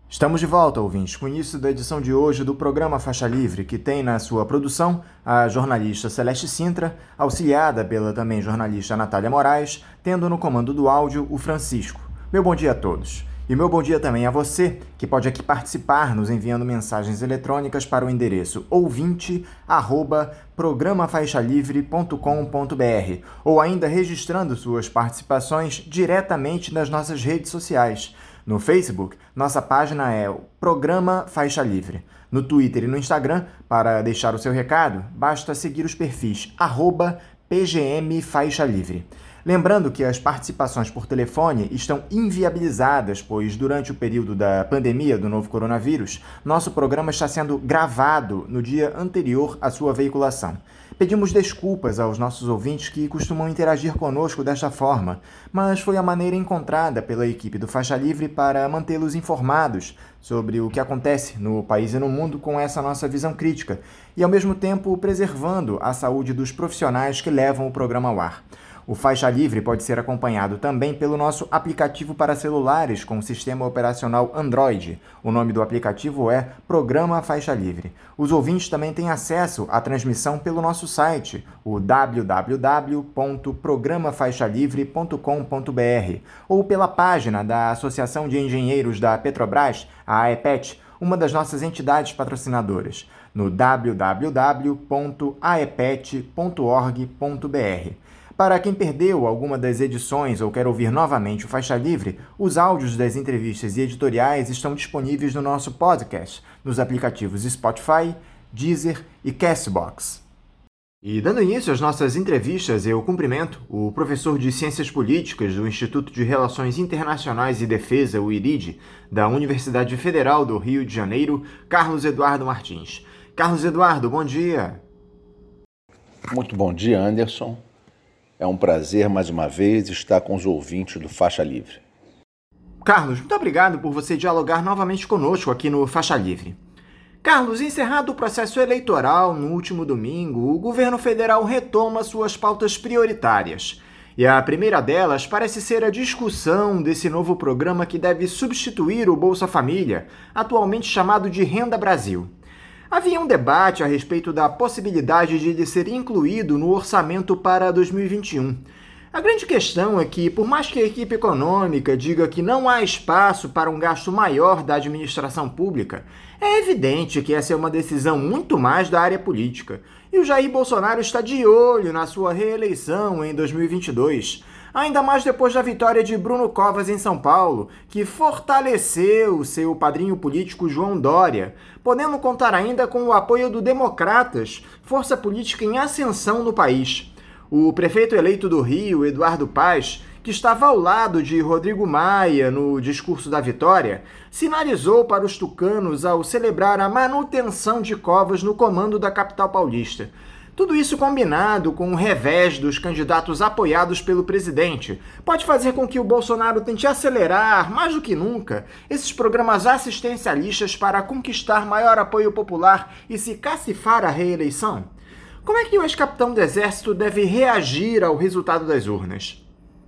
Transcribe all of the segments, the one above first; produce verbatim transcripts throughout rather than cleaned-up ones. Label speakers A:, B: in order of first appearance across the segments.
A: Estamos de volta, ouvintes, com o início da edição de hoje do programa Faixa Livre, que tem na sua produção a jornalista Celeste Sintra, auxiliada pela também jornalista Natália Moraes, tendo no comando do áudio o Francisco. Meu bom dia a todos. E meu bom dia também a você, que pode aqui participar nos enviando mensagens eletrônicas para o endereço ouvinte arroba programa faixa livre ponto com ponto br ou ainda registrando suas participações diretamente nas nossas redes sociais. No Facebook, nossa página é o Programa Faixa Livre. No Twitter e no Instagram, para deixar o seu recado, basta seguir os perfis arroba P G M Faixa Livre. Lembrando que as participações por telefone estão inviabilizadas, pois durante o período da pandemia do novo coronavírus, nosso programa está sendo gravado no dia anterior à sua veiculação. Pedimos desculpas aos nossos ouvintes que costumam interagir conosco desta forma, mas foi a maneira encontrada pela equipe do Faixa Livre para mantê-los informados sobre o que acontece no país e no mundo com essa nossa visão crítica e, ao mesmo tempo, preservando a saúde dos profissionais que levam o programa ao ar. O Faixa Livre pode ser acompanhado também pelo nosso aplicativo para celulares com sistema operacional Android. O nome do aplicativo é Programa Faixa Livre. Os ouvintes também têm acesso à transmissão pelo nosso site, o w w w ponto programa faixa livre ponto com ponto br, ou pela página da Associação de Engenheiros da Petrobras, a AEPET, uma das nossas entidades patrocinadoras, no w w w ponto aepet ponto org ponto br. Para quem perdeu alguma das edições ou quer ouvir novamente o Faixa Livre, os áudios das entrevistas e editoriais estão disponíveis no nosso podcast, nos aplicativos Spotify, Deezer e Castbox. E dando início às nossas entrevistas, eu cumprimento o professor de Ciências Políticas do Instituto de Relações Internacionais e Defesa, o I R I D, da Universidade Federal do Rio de Janeiro, Carlos Eduardo Martins. Carlos Eduardo, bom dia.
B: Muito bom dia, Anderson. É um prazer, mais uma vez, estar com os ouvintes do Faixa Livre.
A: Carlos, muito obrigado por você dialogar novamente conosco aqui no Faixa Livre. Carlos, encerrado o processo eleitoral no último domingo, o governo federal retoma suas pautas prioritárias. E a primeira delas parece ser a discussão desse novo programa que deve substituir o Bolsa Família, atualmente chamado de Renda Brasil. Havia um debate a respeito da possibilidade de ele ser incluído no orçamento para dois mil e vinte e um. A grande questão é que, por mais que a equipe econômica diga que não há espaço para um gasto maior da administração pública, é evidente que essa é uma decisão muito mais da área política. E o Jair Bolsonaro está de olho na sua reeleição em dois mil e vinte e dois. Ainda mais depois da vitória de Bruno Covas em São Paulo, que fortaleceu seu padrinho político João Dória, podendo contar ainda com o apoio do Democratas, força política em ascensão no país. O prefeito eleito do Rio, Eduardo Paes, que estava ao lado de Rodrigo Maia no discurso da vitória, sinalizou para os tucanos ao celebrar a manutenção de Covas no comando da capital paulista. Tudo isso combinado com o revés dos candidatos apoiados pelo presidente pode fazer com que o Bolsonaro tente acelerar, mais do que nunca, esses programas assistencialistas para conquistar maior apoio popular e se cacifar a reeleição? Como é que o ex-capitão do Exército deve reagir ao resultado das urnas?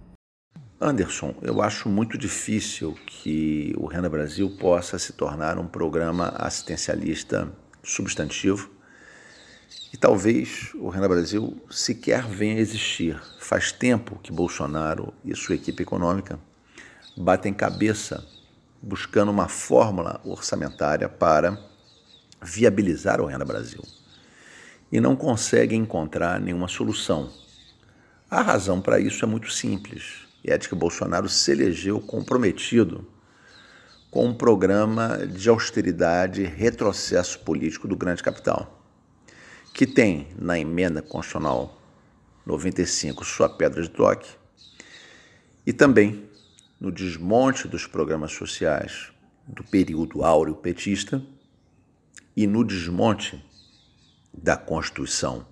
B: Anderson, eu acho muito difícil que o Renda Brasil possa se tornar um programa assistencialista substantivo. E talvez o Renda Brasil sequer venha a existir. Faz tempo que Bolsonaro e sua equipe econômica batem cabeça buscando uma fórmula orçamentária para viabilizar o Renda Brasil. E não conseguem encontrar nenhuma solução. A razão para isso é muito simples. E é de que Bolsonaro se elegeu comprometido com um programa de austeridade e retrocesso político do grande capital, que tem na emenda constitucional noventa e cinco sua pedra de toque, e também no desmonte dos programas sociais do período áureo petista e no desmonte da Constituição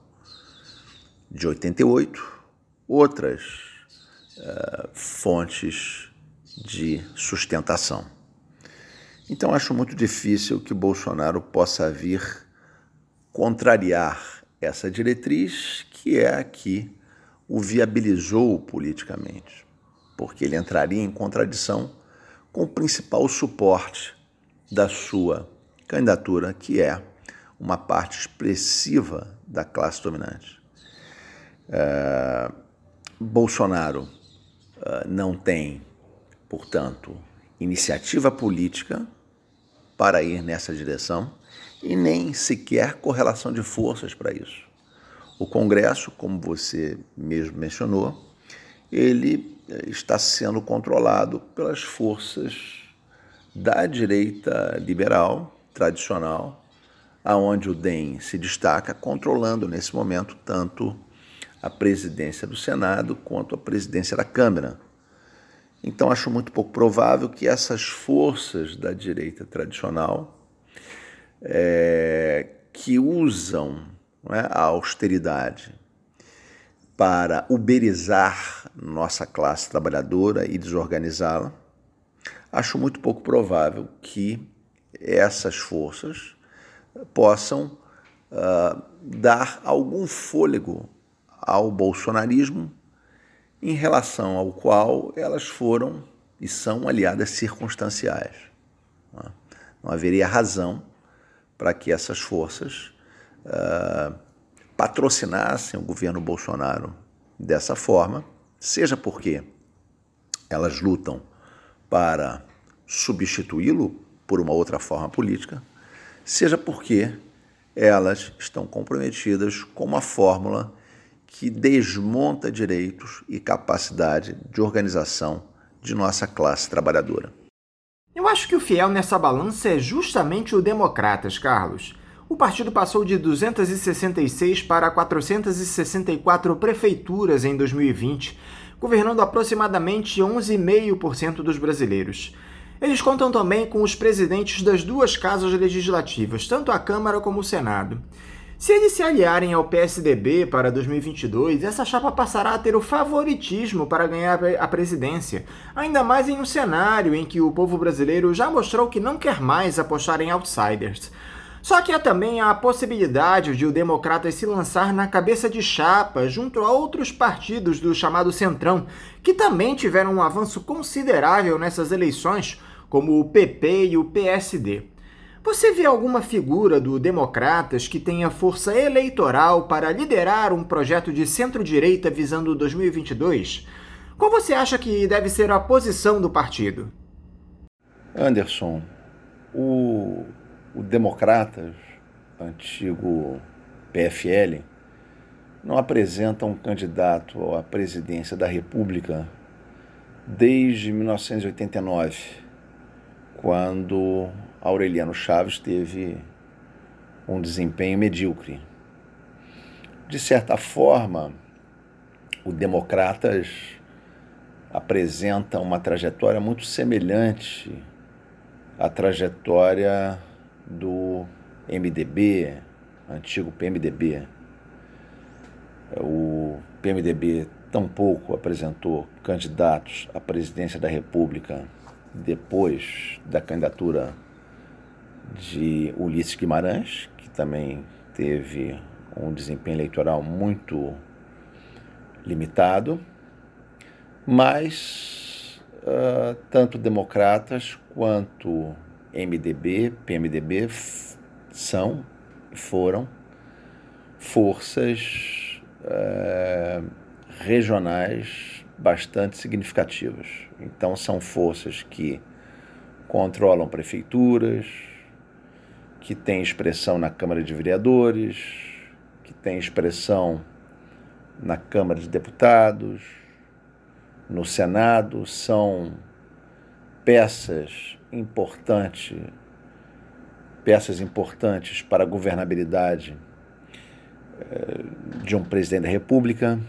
B: de oitenta e oito, outras uh, fontes de sustentação. Então, acho muito difícil que Bolsonaro possa vir contrariar essa diretriz, que é a que o viabilizou politicamente, porque ele entraria em contradição com o principal suporte da sua candidatura, que é uma parte expressiva da classe dominante. É, Bolsonaro é, não tem, portanto, iniciativa política para ir nessa direção e nem sequer correlação de forças para isso. O Congresso, como você mesmo mencionou, ele está sendo controlado pelas forças da direita liberal, tradicional, aonde o D E M se destaca, controlando nesse momento tanto a presidência do Senado quanto a presidência da Câmara. Então, acho muito pouco provável que essas forças da direita tradicional, é, que usam, não é, a austeridade para uberizar nossa classe trabalhadora e desorganizá-la, acho muito pouco provável que essas forças possam uh, dar algum fôlego ao bolsonarismo, em relação ao qual elas foram e são aliadas circunstanciais. Não haveria razão para que essas forças uh, patrocinassem o governo Bolsonaro dessa forma, seja porque elas lutam para substituí-lo por uma outra forma política, seja porque elas estão comprometidas com uma fórmula que desmonta direitos e capacidade de organização de nossa classe trabalhadora.
A: Eu acho que o fiel nessa balança é justamente o Democratas, Carlos. O partido passou de duzentas e sessenta e seis para quatrocentas e sessenta e quatro prefeituras em dois mil e vinte, governando aproximadamente onze vírgula cinco por cento dos brasileiros. Eles contam também com os presidentes das duas casas legislativas, tanto a Câmara como o Senado. Se eles se aliarem ao P S D B para dois mil e vinte e dois, essa chapa passará a ter o favoritismo para ganhar a presidência, ainda mais em um cenário em que o povo brasileiro já mostrou que não quer mais apostar em outsiders. Só que há também a possibilidade de o Democratas se lançar na cabeça de chapa junto a outros partidos do chamado Centrão, que também tiveram um avanço considerável nessas eleições, como o P P e o P S D. Você vê alguma figura do Democratas que tenha força eleitoral para liderar um projeto de centro-direita visando dois mil e vinte e dois? Qual você acha que deve ser a posição do partido?
B: Anderson, o, o Democratas, antigo P F L, não apresenta um candidato à presidência da República desde mil novecentos e oitenta e nove, quando Aureliano Chaves teve um desempenho medíocre. De certa forma, o Democratas apresenta uma trajetória muito semelhante à trajetória do M D B, antigo P M D B. O P M D B tampouco apresentou candidatos à presidência da República depois da candidatura de Ulisses Guimarães, que também teve um desempenho eleitoral muito limitado, mas uh, tanto Democratas quanto M D B, P M D B são e foram forças uh, regionais bastante significativas. Então são forças que controlam prefeituras, que têm expressão na Câmara de Vereadores, que têm expressão na Câmara de Deputados, no Senado, são peças importantes, peças importantes para a governabilidade de um presidente da República,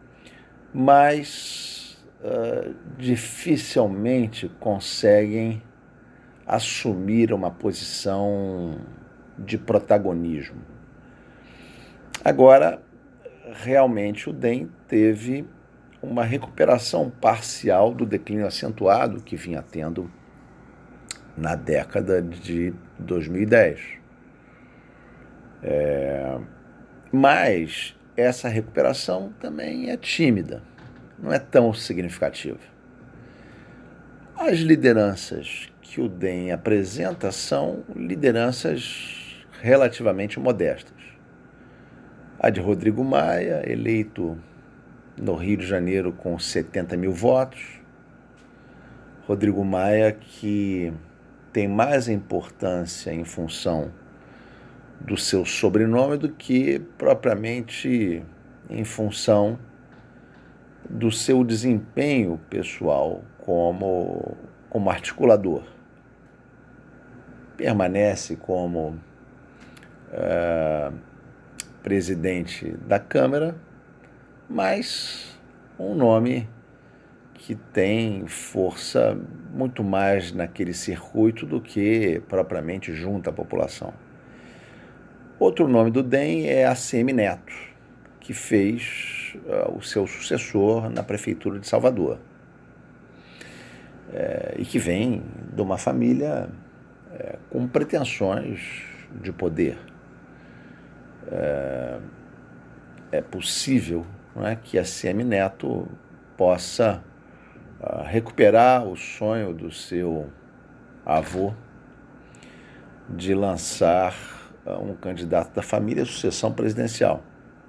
B: mas uh, dificilmente conseguem assumir uma posição de protagonismo. Agora, realmente o D E M teve uma recuperação parcial do declínio acentuado que vinha tendo na década de dois mil e dez. É, mas essa recuperação também é tímida, não é tão significativa. As lideranças que o D E M apresenta são lideranças relativamente modestas. A de Rodrigo Maia, eleito no Rio de Janeiro com setenta mil votos. Rodrigo Maia, que tem mais importância em função do seu sobrenome do que propriamente em função do seu desempenho pessoal como, como articulador. Permanece como uh, presidente da Câmara, mas um nome que tem força muito mais naquele circuito do que propriamente junto à população. Outro nome do D E M é A C M Neto, que fez uh, o seu sucessor na Prefeitura de Salvador. É, e que vem de uma família é, com pretensões de poder. É, é possível, não é, que a C M Neto possa uh, recuperar o sonho do seu avô de lançar uh, um candidato da família à sucessão presidencial.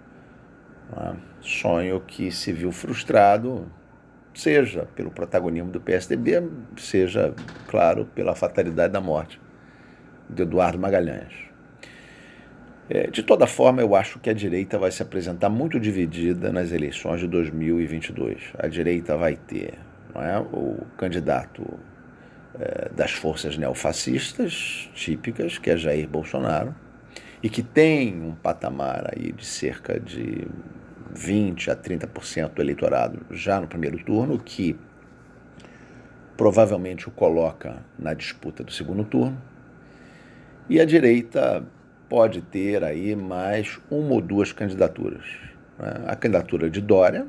B: Uh, sonho que se viu frustrado, seja pelo protagonismo do P S D B, seja, claro, pela fatalidade da morte de Eduardo Magalhães. É, de toda forma, eu acho que a direita vai se apresentar muito dividida nas eleições de dois mil e vinte e dois. A direita vai ter, não é, o candidato é, das forças neofascistas típicas, que é Jair Bolsonaro, e que tem um patamar aí de cerca de vinte a trinta por cento do eleitorado já no primeiro turno, que provavelmente o coloca na disputa do segundo turno. E a direita pode ter aí mais uma ou duas candidaturas. Né? A candidatura de Dória,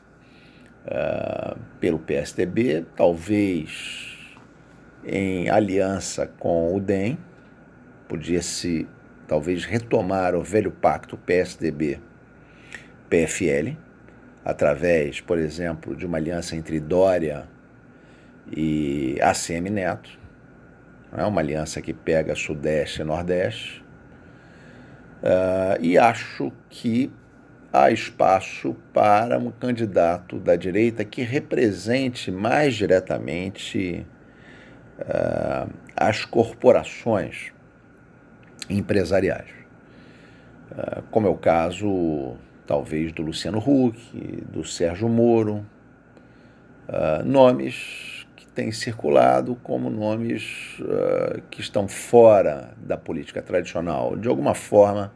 B: uh, pelo P S D B, talvez em aliança com o D E M, podia-se talvez retomar o velho pacto P S D B P F L, através, por exemplo, de uma aliança entre Dória e A C M Neto, é uma aliança que pega Sudeste e Nordeste, uh, e acho que há espaço para um candidato da direita que represente mais diretamente uh, as corporações empresariais, uh, como é o caso talvez do Luciano Huck, do Sérgio Moro, uh, nomes que têm circulado como nomes uh, que estão fora da política tradicional. De alguma forma,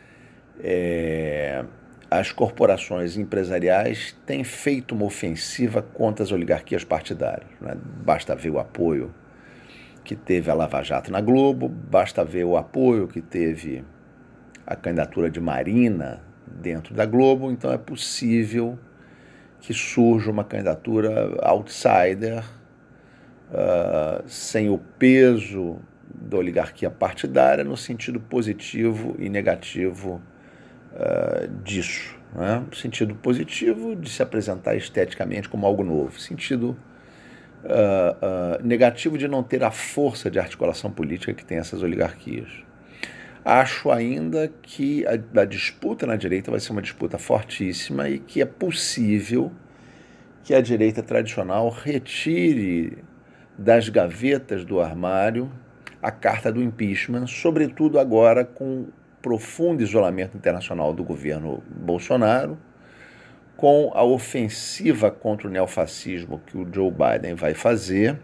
B: é, as corporações empresariais têm feito uma ofensiva contra as oligarquias partidárias. Né? Basta ver o apoio que teve a Lava Jato na Globo, basta ver o apoio que teve a candidatura de Marina dentro da Globo. Então é possível que surja uma candidatura outsider, uh, sem o peso da oligarquia partidária, no sentido positivo e negativo uh, disso. Né? No sentido positivo de se apresentar esteticamente como algo novo, sentido uh, uh, negativo de não ter a força de articulação política que tem essas oligarquias. Acho ainda que a, a disputa na direita vai ser uma disputa fortíssima e que é possível que a direita tradicional retire das gavetas do armário a carta do impeachment, sobretudo agora com profundo isolamento internacional do governo Bolsonaro, com a ofensiva contra o neofascismo que o Joe Biden vai fazer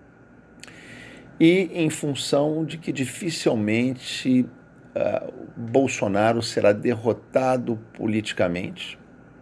B: e em função de que dificilmente Uh, Bolsonaro será derrotado politicamente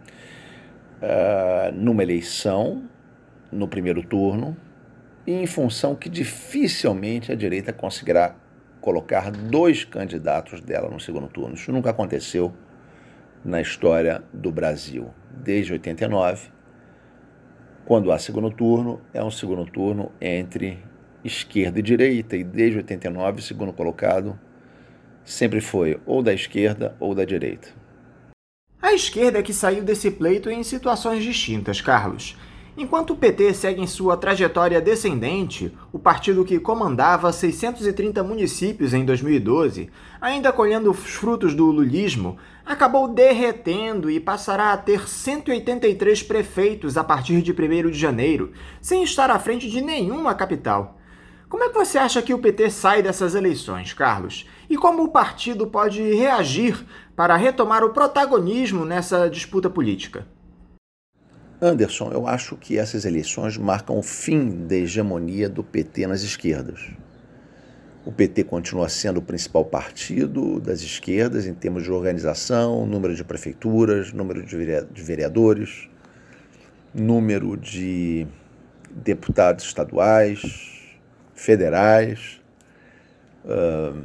B: uh, numa eleição, no primeiro turno, e em função que dificilmente a direita conseguirá colocar dois candidatos dela no segundo turno. Isso nunca aconteceu na história do Brasil. Desde oitenta e nove, quando há segundo turno, é um segundo turno entre esquerda e direita, e desde oitenta e nove, o segundo colocado sempre foi ou da esquerda ou da direita.
A: A esquerda é que saiu desse pleito em situações distintas, Carlos. Enquanto o P T segue em sua trajetória descendente, o partido que comandava seiscentos e trinta municípios em dois mil e doze, ainda colhendo os frutos do lulismo, acabou derretendo e passará a ter cento e oitenta e três prefeitos a partir de primeiro de janeiro, sem estar à frente de nenhuma capital. Como é que você acha que o P T sai dessas eleições, Carlos? E como o partido pode reagir para retomar o protagonismo nessa disputa política?
B: Anderson, eu acho que essas eleições marcam o fim da hegemonia do P T nas esquerdas. O P T continua sendo o principal partido das esquerdas em termos de organização, número de prefeituras, número de vereadores, número de deputados estaduais, federais, uh,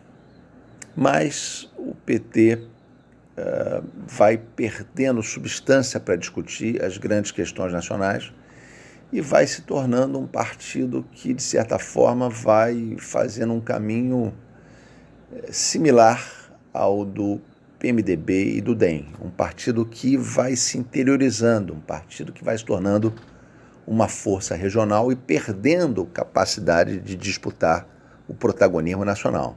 B: mas o P T uh, vai perdendo substância para discutir as grandes questões nacionais e vai se tornando um partido que, de certa forma, vai fazendo um caminho similar ao do P M D B e do D E M, um partido que vai se interiorizando, um partido que vai se tornando uma força regional e perdendo capacidade de disputar o protagonismo nacional.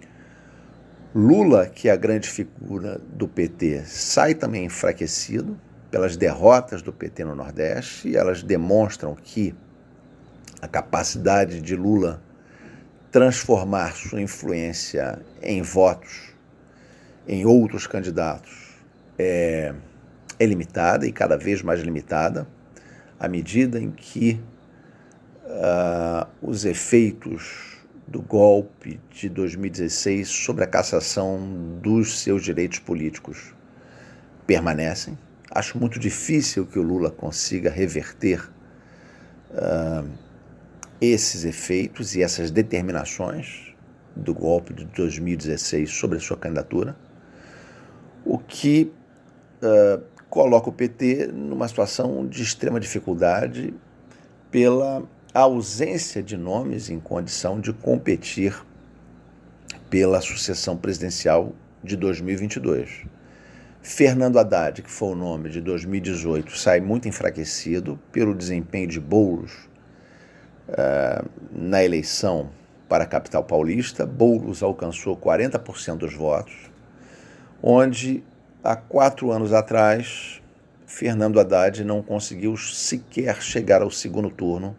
B: Lula, que é a grande figura do P T, sai também enfraquecido pelas derrotas do P T no Nordeste, e elas demonstram que a capacidade de Lula transformar sua influência em votos em outros candidatos é, é limitada e cada vez mais limitada, à medida em que uh, os efeitos do golpe de dois mil e dezesseis sobre a cassação dos seus direitos políticos permanecem. Acho muito difícil que o Lula consiga reverter uh, esses efeitos e essas determinações do golpe de dois mil e dezesseis sobre a sua candidatura, o que uh, coloca o P T numa situação de extrema dificuldade pela ausência de nomes em condição de competir pela sucessão presidencial de dois mil e vinte e dois. Fernando Haddad, que foi o nome de dois mil e dezoito, sai muito enfraquecido pelo desempenho de Boulos uh, na eleição para a capital paulista. Boulos alcançou quarenta por cento dos votos, onde há quatro anos atrás Fernando Haddad não conseguiu sequer chegar ao segundo turno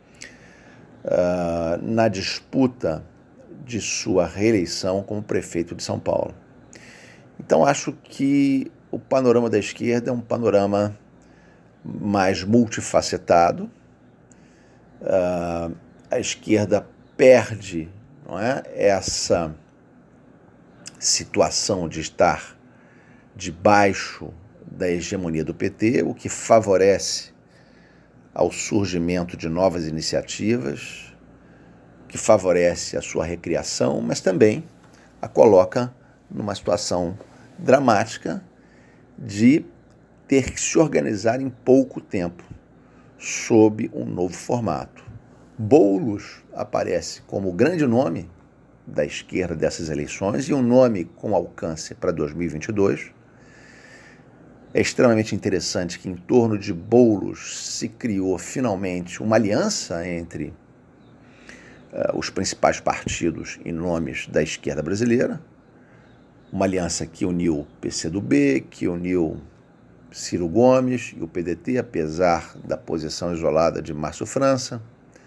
B: uh, na disputa de sua reeleição como prefeito de São Paulo. Então, acho que o panorama da esquerda é um panorama mais multifacetado. Uh, a esquerda perde, não é, essa situação de estar debaixo da hegemonia do P T, o que favorece ao surgimento de novas iniciativas, que favorece a sua recriação, mas também a coloca numa situação dramática de ter que se organizar em pouco tempo sob um novo formato. Boulos aparece como o grande nome da esquerda dessas eleições e um nome com alcance para dois mil e vinte e dois. É extremamente interessante que em torno de Boulos se criou finalmente uma aliança entre uh, os principais partidos e nomes da esquerda brasileira, uma aliança que uniu o P C do B, que uniu Ciro Gomes e o P D T, apesar da posição isolada de Márcio França,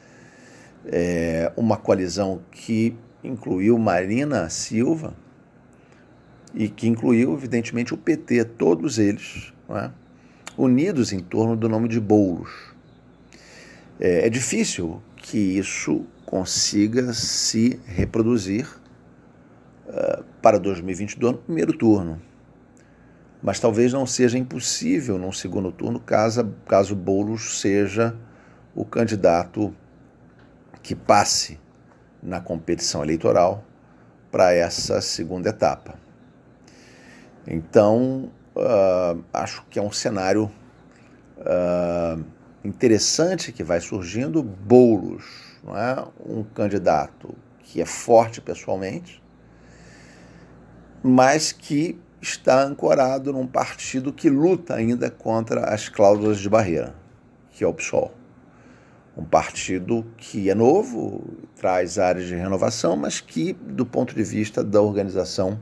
B: é uma coalizão que incluiu Marina Silva e que incluiu, evidentemente, o P T, todos eles, não é, unidos em torno do nome de Boulos. É, é difícil que isso consiga se reproduzir uh, para dois mil e vinte e dois no primeiro turno, mas talvez não seja impossível num segundo turno, caso, caso Boulos seja o candidato que passe na competição eleitoral para essa segunda etapa. Então, uh, acho que é um cenário uh, interessante que vai surgindo. Boulos, não é? Um candidato que é forte pessoalmente, mas que está ancorado num partido que luta ainda contra as cláusulas de barreira, que é o PSOL. Um partido que é novo, traz áreas de renovação, mas que, do ponto de vista da organização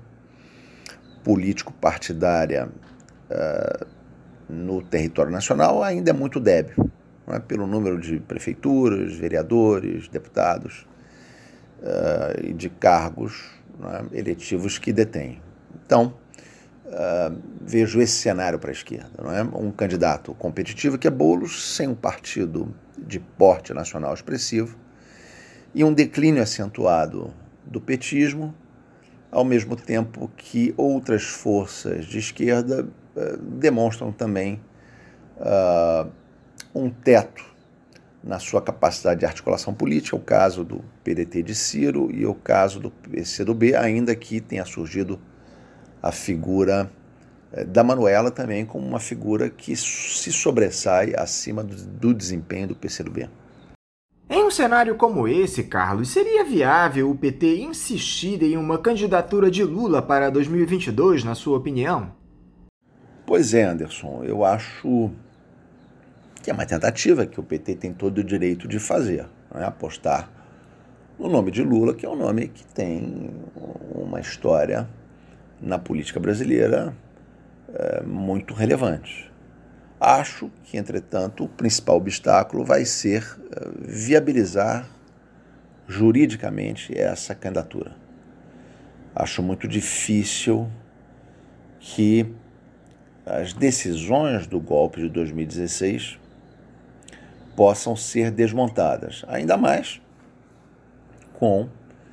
B: político-partidária uh, no território nacional, ainda é muito débil, não é? Pelo número de prefeituras, vereadores, deputados uh, e de cargos, não é? eletivos que detém. Então, uh, vejo esse cenário para a esquerda, não é? Um candidato competitivo que é Boulos, sem um partido de porte nacional expressivo, e um declínio acentuado do petismo, ao mesmo tempo que outras forças de esquerda uh, demonstram também uh, um teto na sua capacidade de articulação política, o caso do P D T de Ciro e o caso do P C do B, ainda que tenha surgido a figura uh, da Manuela também como uma figura que se sobressai acima do, do desempenho do P C do B.
A: Em um cenário como esse, Carlos, seria viável o P T insistir em uma candidatura de Lula para dois mil e vinte e dois, na sua opinião?
B: Pois é, Anderson, eu acho que é uma tentativa que o P T tem todo o direito de fazer, não é? Apostar no nome de Lula, que é um nome que tem uma história na política brasileira é, muito relevante. Acho que, entretanto, o principal obstáculo vai ser uh, viabilizar juridicamente essa candidatura. Acho muito difícil que as decisões do golpe de dois mil e dezesseis possam ser desmontadas, ainda mais com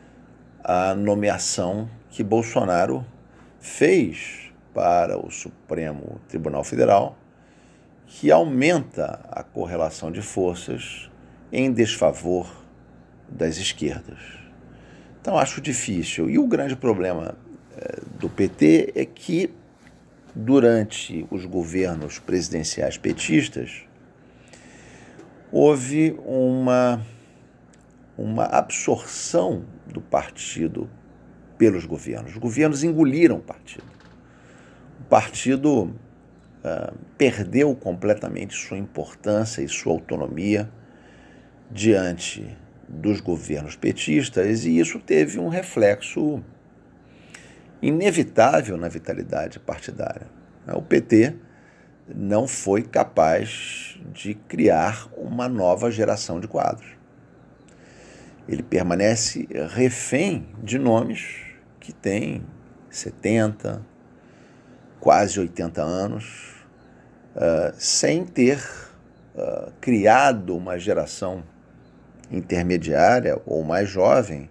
B: a nomeação que Bolsonaro fez para o Supremo Tribunal Federal, que aumenta a correlação de forças em desfavor das esquerdas. Então, acho difícil. E o grande problema eh, do P T é que, durante os governos presidenciais petistas, houve uma, uma absorção do partido pelos governos. Os governos engoliram o partido. O partido Uh, perdeu completamente sua importância e sua autonomia diante dos governos petistas, e isso teve um reflexo inevitável na vitalidade partidária. O P T não foi capaz de criar uma nova geração de quadros. Ele permanece refém de nomes que têm setenta, quase oitenta anos, Uh, sem ter uh, criado uma geração intermediária ou mais jovem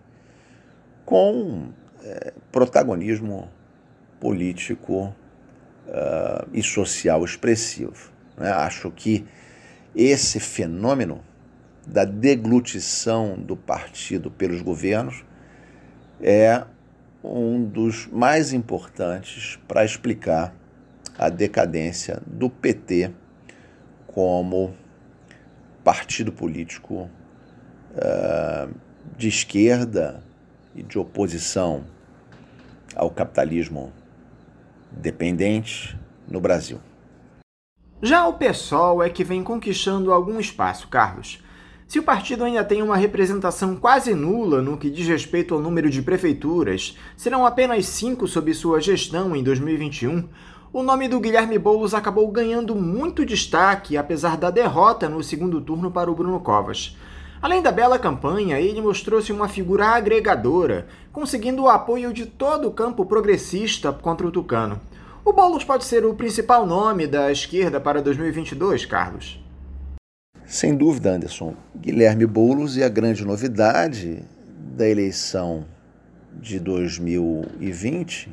B: com uh, protagonismo político uh, e social expressivo. Né? Acho que esse fenômeno da deglutição do partido pelos governos é um dos mais importantes para explicar a decadência do P T como partido político uh, de esquerda e de oposição ao capitalismo dependente no Brasil.
A: Já o PSOL é que vem conquistando algum espaço, Carlos. Se o partido ainda tem uma representação quase nula no que diz respeito ao número de prefeituras, serão apenas cinco sob sua gestão em dois mil e vinte e um, o nome do Guilherme Boulos acabou ganhando muito destaque, apesar da derrota no segundo turno para o Bruno Covas. Além da bela campanha, ele mostrou-se uma figura agregadora, conseguindo o apoio de todo o campo progressista contra o tucano. O Boulos pode ser o principal nome da esquerda para dois mil e vinte e dois, Carlos?
B: Sem dúvida, Anderson. Guilherme Boulos é a grande novidade da eleição de dois mil e vinte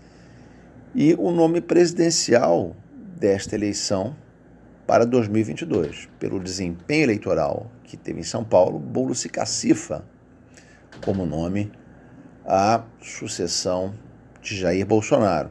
B: e o nome presidencial desta eleição para dois mil e vinte e dois. Pelo desempenho eleitoral que teve em São Paulo, Boulos se cacifa como nome à sucessão de Jair Bolsonaro.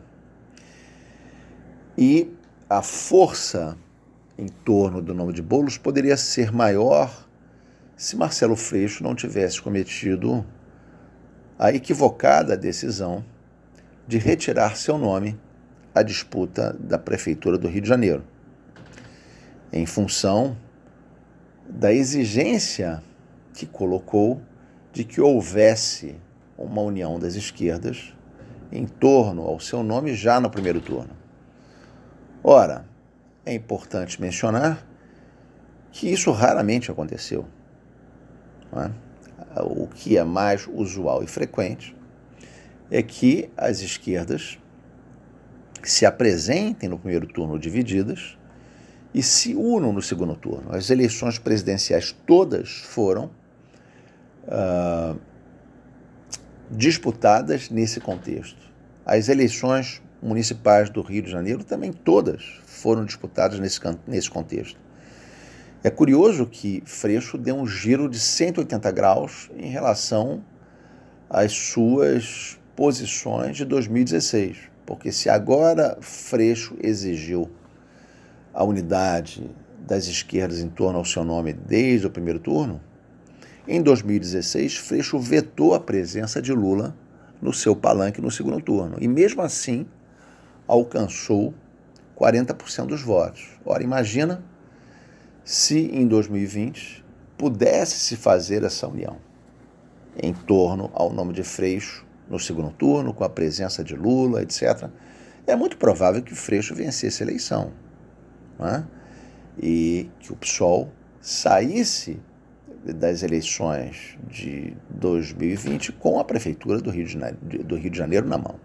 B: E a força em torno do nome de Boulos poderia ser maior se Marcelo Freixo não tivesse cometido a equivocada decisão de retirar seu nome à disputa da Prefeitura do Rio de Janeiro, em função da exigência que colocou de que houvesse uma união das esquerdas em torno ao seu nome já no primeiro turno. Ora, é importante mencionar que isso raramente aconteceu. Não é? O que é mais usual e frequente é que as esquerdas se apresentem no primeiro turno divididas e se unam no segundo turno. As eleições presidenciais todas foram uh, disputadas nesse contexto. As eleições municipais do Rio de Janeiro também todas foram disputadas nesse, nesse contexto. É curioso que Freixo deu um giro de cento e oitenta graus em relação às suas posições de dois mil e dezesseis, porque se agora Freixo exigiu a unidade das esquerdas em torno ao seu nome desde o primeiro turno, em dois mil e dezesseis Freixo vetou a presença de Lula no seu palanque no segundo turno, e mesmo assim alcançou quarenta por cento dos votos. Ora, imagina se em dois mil e vinte pudesse se fazer essa união em torno ao nome de Freixo no segundo turno, com a presença de Lula, etcétera. É muito provável que Freixo vencesse a eleição, não é? E que o P SOL saísse das eleições de dois mil e vinte com a prefeitura do Rio de Janeiro, do Rio de Janeiro na mão.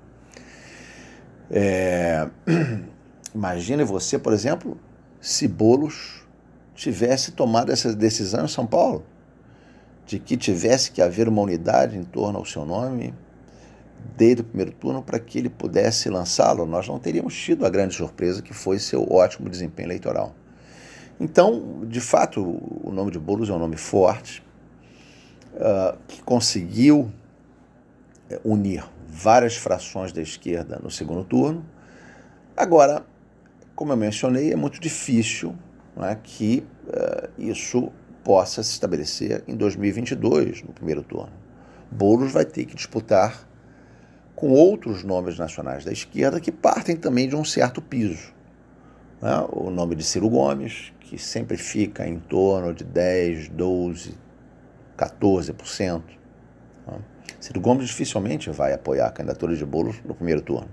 B: É... Imagine você, por exemplo, se Boulos tivesse tomado essa decisão em São Paulo, de que tivesse que haver uma unidade em torno ao seu nome desde o primeiro turno para que ele pudesse lançá-lo. Nós não teríamos tido a grande surpresa que foi seu ótimo desempenho eleitoral. Então, de fato, o nome de Boulos é um nome forte, uh, que conseguiu unir várias frações da esquerda no segundo turno. Agora, como eu mencionei, é muito difícil, não é, que uh, isso possa se estabelecer em dois mil e vinte e dois, no primeiro turno. Boulos vai ter que disputar com outros nomes nacionais da esquerda que partem também de um certo piso. Né? O nome de Ciro Gomes, que sempre fica em torno de dez, doze, quatorze por cento. Né? Ciro Gomes dificilmente vai apoiar a candidatura de Boulos no primeiro turno.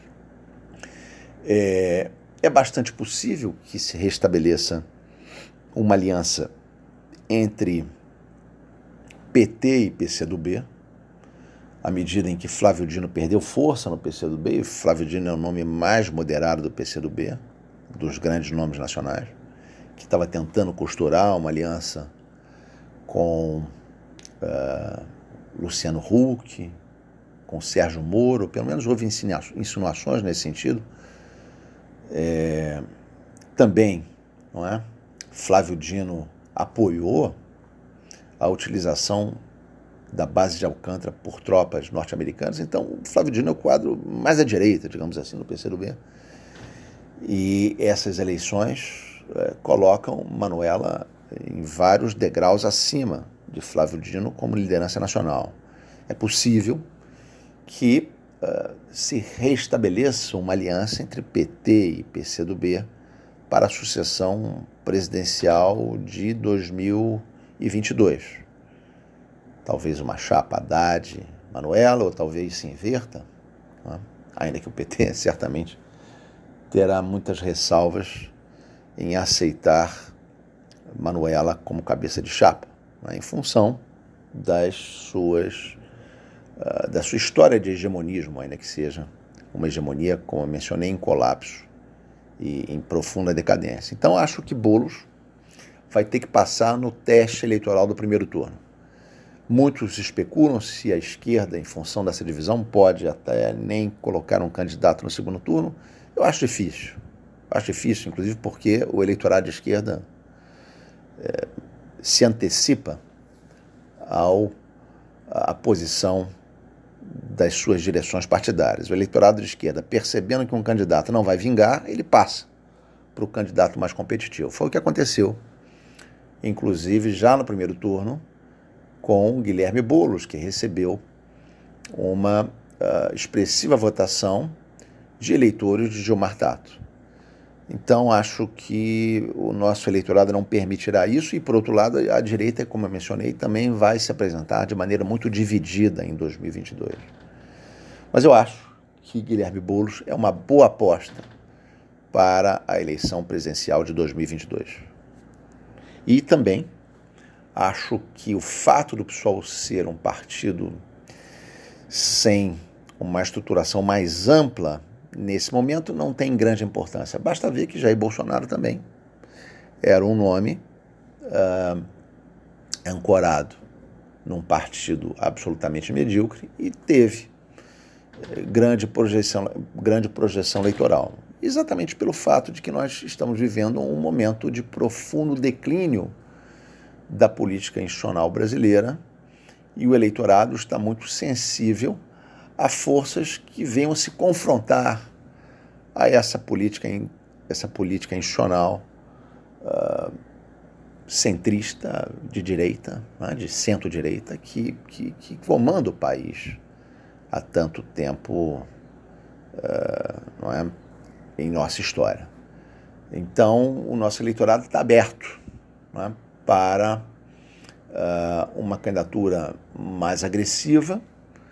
B: É, é bastante possível que se restabeleça uma aliança entre P T e P C do B, à medida em que Flávio Dino perdeu força no P C do B, e Flávio Dino é o nome mais moderado do P C do B, dos grandes nomes nacionais, que estava tentando costurar uma aliança com uh, Luciano Huck, com Sérgio Moro, pelo menos houve insinuações nesse sentido. É, também, não é? Flávio Dino apoiou a utilização da base de Alcântara por tropas norte-americanas. Então, Flávio Dino é o quadro mais à direita, digamos assim, do P C do B. E essas eleições é, colocam Manuela em vários degraus acima de Flávio Dino como liderança nacional. É possível que uh, se restabeleça uma aliança entre P T e P C do B para a sucessão presidencial de dois mil e vinte e dois. Talvez uma chapa Haddad, Manuela, ou talvez se inverta, né? Ainda que o P T certamente terá muitas ressalvas em aceitar Manuela como cabeça de chapa, né? Em função das suas, uh, da sua história de hegemonismo, ainda que seja uma hegemonia, como eu mencionei, em colapso e em profunda decadência. Então, acho que Boulos vai ter que passar no teste eleitoral do primeiro turno. Muitos especulam se a esquerda, em função dessa divisão, pode até nem colocar um candidato no segundo turno. Eu acho difícil. Acho difícil, inclusive, porque o eleitorado de esquerda é, se antecipa ao, à posição das suas direções partidárias. O eleitorado de esquerda, percebendo que um candidato não vai vingar, ele passa para o candidato mais competitivo. Foi o que aconteceu, inclusive, já no primeiro turno, com Guilherme Boulos, que recebeu uma uh, expressiva votação de eleitores de Gilmar Tato. Então, acho que o nosso eleitorado não permitirá isso e, por outro lado, a direita, como eu mencionei, também vai se apresentar de maneira muito dividida em dois mil e vinte e dois. Mas eu acho que Guilherme Boulos é uma boa aposta para a eleição presidencial de dois mil e vinte e dois. E também acho que o fato do P SOL ser um partido sem uma estruturação mais ampla, nesse momento, não tem grande importância. Basta ver que Jair Bolsonaro também era um nome uh, ancorado num partido absolutamente medíocre e teve uh, grande projeção, grande projeção eleitoral. Exatamente pelo fato de que nós estamos vivendo um momento de profundo declínio da política institucional brasileira e o eleitorado está muito sensível a forças que venham se confrontar a essa política, essa política institucional uh, centrista de direita, né, de centro-direita, que, que, que comanda o país há tanto tempo, uh, não é, em nossa história. Então, o nosso eleitorado está aberto, né, para uh, uma candidatura mais agressiva,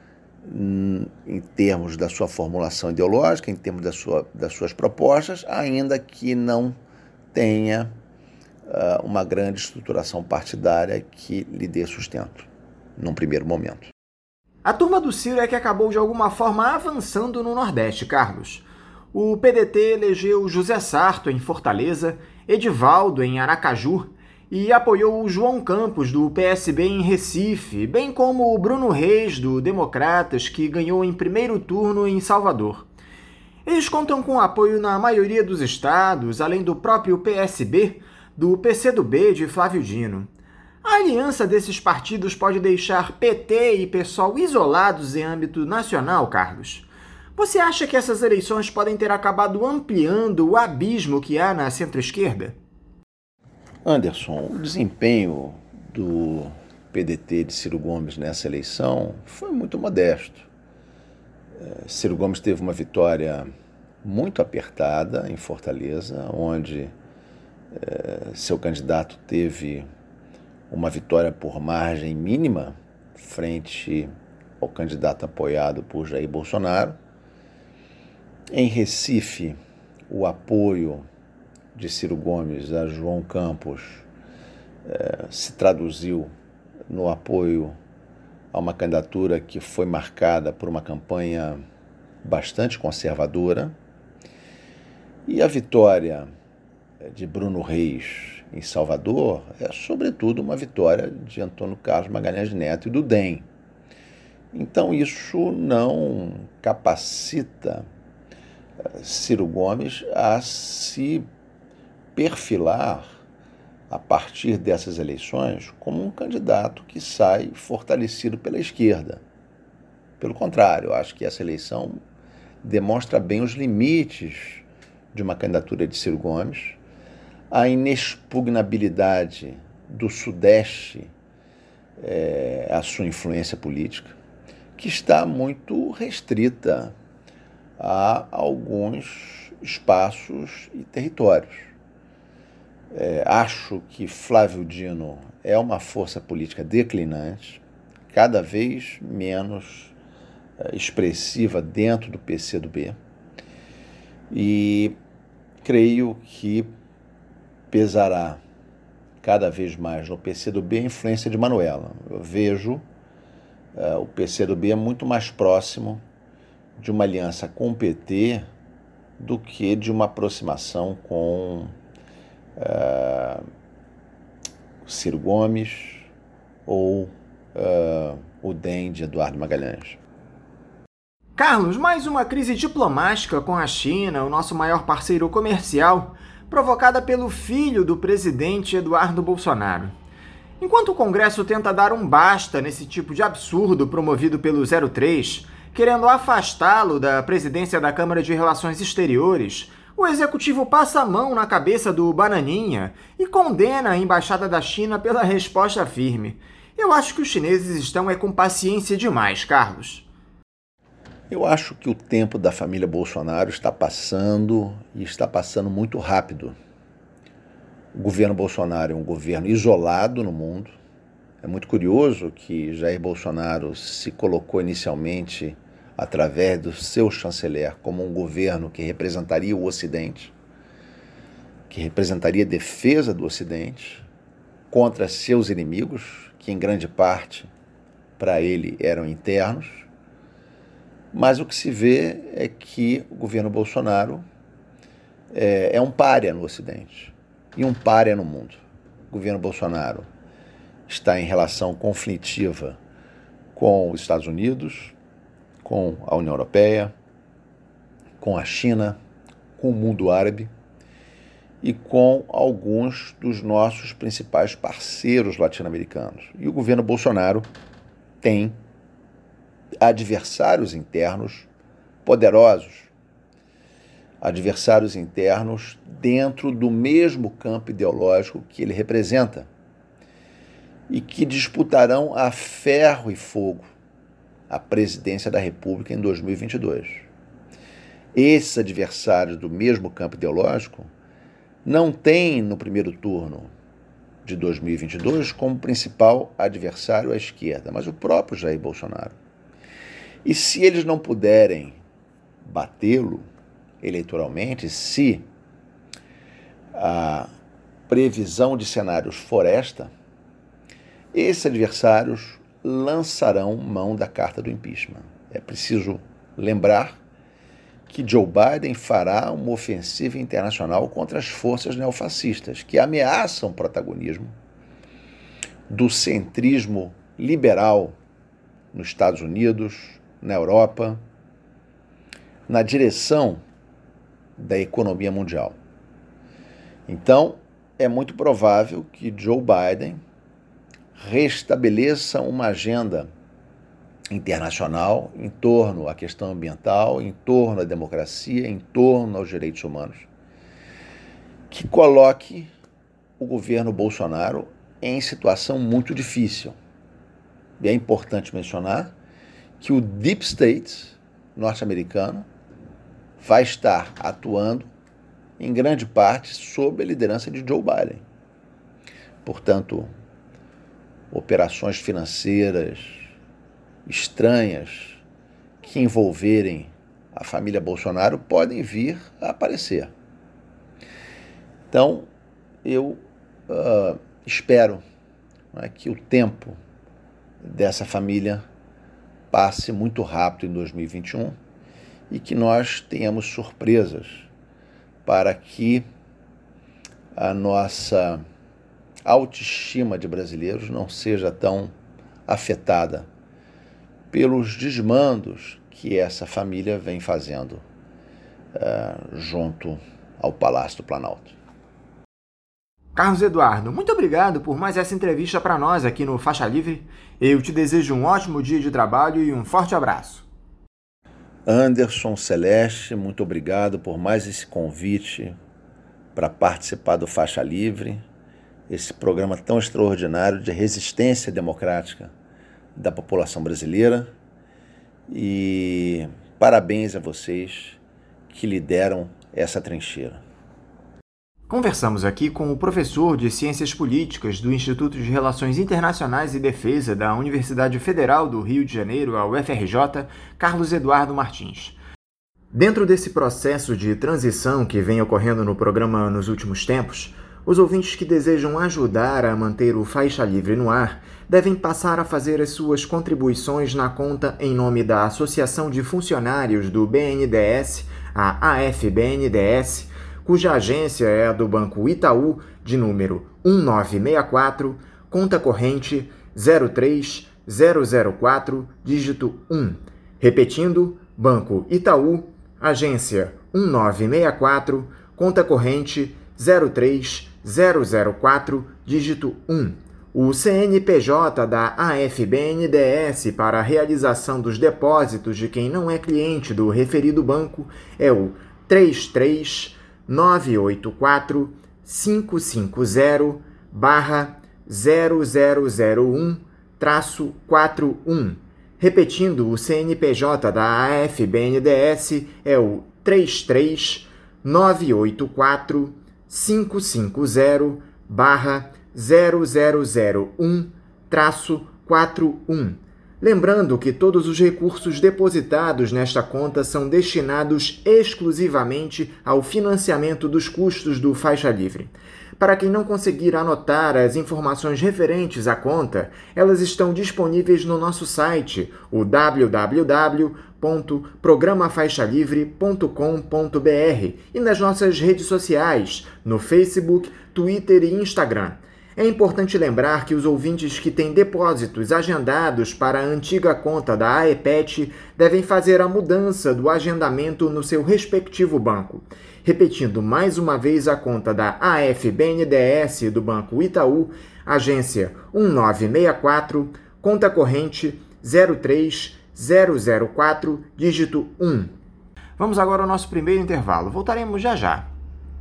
B: em termos da sua formulação ideológica, em termos da sua, das suas propostas, ainda que não tenha uh, uma grande estruturação partidária que lhe dê sustento, num primeiro momento.
A: A turma do Ciro é que acabou de alguma forma avançando no Nordeste, Carlos. O P D T elegeu José Sarto em Fortaleza, Edivaldo em Aracaju, e apoiou o João Campos, do P S B em Recife, bem como o Bruno Reis, do Democratas, que ganhou em primeiro turno em Salvador. Eles contam com apoio na maioria dos estados, além do próprio P S B, do P C do B de Flávio Dino. A aliança desses partidos pode deixar P T e P SOL isolados em âmbito nacional, Carlos. Você acha que essas eleições podem ter acabado ampliando o abismo que há na centro-esquerda?
B: Anderson, o desempenho do P D T de Ciro Gomes nessa eleição foi muito modesto. Ciro Gomes teve uma vitória muito apertada em Fortaleza, onde eh, seu candidato teve uma vitória por margem mínima frente ao candidato apoiado por Jair Bolsonaro. Em Recife, o apoio de Ciro Gomes a João Campos eh, se traduziu no apoio a uma candidatura que foi marcada por uma campanha bastante conservadora, e a vitória de Bruno Reis em Salvador é, sobretudo, uma vitória de Antônio Carlos Magalhães Neto e do D E M. Então, isso não capacita Ciro Gomes a se perfilar, a partir dessas eleições, como um candidato que sai fortalecido pela esquerda. Pelo contrário, eu acho que essa eleição demonstra bem os limites de uma candidatura de Ciro Gomes, a inexpugnabilidade do Sudeste é, à sua influência política, que está muito restrita a alguns espaços e territórios. É, acho que Flávio Dino é uma força política declinante, cada vez menos é, expressiva dentro do P C do B, e creio que pesará cada vez mais no P C do B a influência de Manuela. Eu vejo é, o P C do B muito mais próximo de uma aliança com o P T do que de uma aproximação com Uh, Ciro Gomes ou uh, o D E M de Eduardo Magalhães.
A: Carlos, mais uma crise diplomática com a China, o nosso maior parceiro comercial, provocada pelo filho do presidente Eduardo Bolsonaro. Enquanto o Congresso tenta dar um basta nesse tipo de absurdo promovido pelo zero três, querendo afastá-lo da presidência da Câmara de Relações Exteriores, o executivo passa a mão na cabeça do Bananinha e condena a embaixada da China pela resposta firme. Eu acho que os chineses estão é com paciência demais, Carlos.
B: Eu acho que o tempo da família Bolsonaro está passando e está passando muito rápido. O governo Bolsonaro é um governo isolado no mundo. É muito curioso que Jair Bolsonaro se colocou inicialmente, através do seu chanceler, como um governo que representaria o Ocidente, que representaria a defesa do Ocidente contra seus inimigos, que em grande parte, para ele, eram internos. Mas o que se vê é que o governo Bolsonaro é, é um pária no Ocidente e um pária no mundo. O governo Bolsonaro está em relação conflitiva com os Estados Unidos, com a União Europeia, com a China, com o mundo árabe e com alguns dos nossos principais parceiros latino-americanos. E o governo Bolsonaro tem adversários internos poderosos, adversários internos dentro do mesmo campo ideológico que ele representa e que disputarão a ferro e fogo a presidência da República em dois mil e vinte e dois. Esses adversários do mesmo campo ideológico não têm no primeiro turno de dois mil e vinte e dois como principal adversário a esquerda, mas o próprio Jair Bolsonaro. E se eles não puderem batê-lo eleitoralmente, se a previsão de cenários for esta, esses adversários lançarão mão da carta do impeachment. É preciso lembrar que Joe Biden fará uma ofensiva internacional contra as forças neofascistas, que ameaçam o protagonismo do centrismo liberal nos Estados Unidos, na Europa, na direção da economia mundial. Então, é muito provável que Joe Biden restabeleça uma agenda internacional em torno à questão ambiental, em torno à democracia, em torno aos direitos humanos, que coloque o governo Bolsonaro em situação muito difícil. E é importante mencionar que o Deep State norte-americano vai estar atuando em grande parte sob a liderança de Joe Biden. Portanto, operações financeiras estranhas que envolverem a família Bolsonaro podem vir a aparecer. Então, eu uh, espero, né, que o tempo dessa família passe muito rápido em dois mil e vinte e um e que nós tenhamos surpresas para que a nossa autoestima de brasileiros não seja tão afetada pelos desmandos que essa família vem fazendo uh, junto ao Palácio do Planalto.
A: Carlos Eduardo, muito obrigado por mais essa entrevista para nós aqui no Faixa Livre. Eu te desejo um ótimo dia de trabalho e um forte abraço.
B: Anderson Celeste, muito obrigado por mais esse convite para participar do Faixa Livre, esse programa tão extraordinário de resistência democrática da população brasileira. E parabéns a vocês que lideram essa trincheira.
A: Conversamos aqui com o professor de Ciências Políticas do Instituto de Relações Internacionais e Defesa da Universidade Federal do Rio de Janeiro, a U F R J, Carlos Eduardo Martins. Dentro desse processo de transição que vem ocorrendo no programa nos últimos tempos, os ouvintes que desejam ajudar a manter o Faixa Livre no ar devem passar a fazer as suas contribuições na conta em nome da Associação de Funcionários do B N D E S, a A F B N D E S, cuja agência é a do Banco Itaú, de número um nove seis quatro, conta corrente zero três zero zero quatro, dígito um. Repetindo, Banco Itaú, agência um nove seis quatro, conta corrente zero três zero zero quatro, dígito um. O C N P J da A F B N D E S para a realização dos depósitos de quem não é cliente do referido banco é o três três nove oito quatro cinco cinco zero barra zero zero zero um traço quarenta e um, Repetindo, o C N P J da A F B N D E S é o três três nove oito quatro cinco cinco zero barra zero zero zero um traço quatro um. Lembrando que todos os recursos depositados nesta conta são destinados exclusivamente ao financiamento dos custos do Faixa Livre. Para quem não conseguir anotar as informações referentes à conta, elas estão disponíveis no nosso site, o w w w ponto programa faixa livre ponto com ponto b r, e nas nossas redes sociais, no Facebook, Twitter e Instagram. É importante lembrar que os ouvintes que têm depósitos agendados para a antiga conta da AEPET devem fazer a mudança do agendamento no seu respectivo banco. Repetindo mais uma vez a conta da A F B N D E S do Banco Itaú, agência um nove seis quatro, conta corrente zero três zero zero quatro, dígito um. Vamos agora ao nosso primeiro intervalo. Voltaremos já já.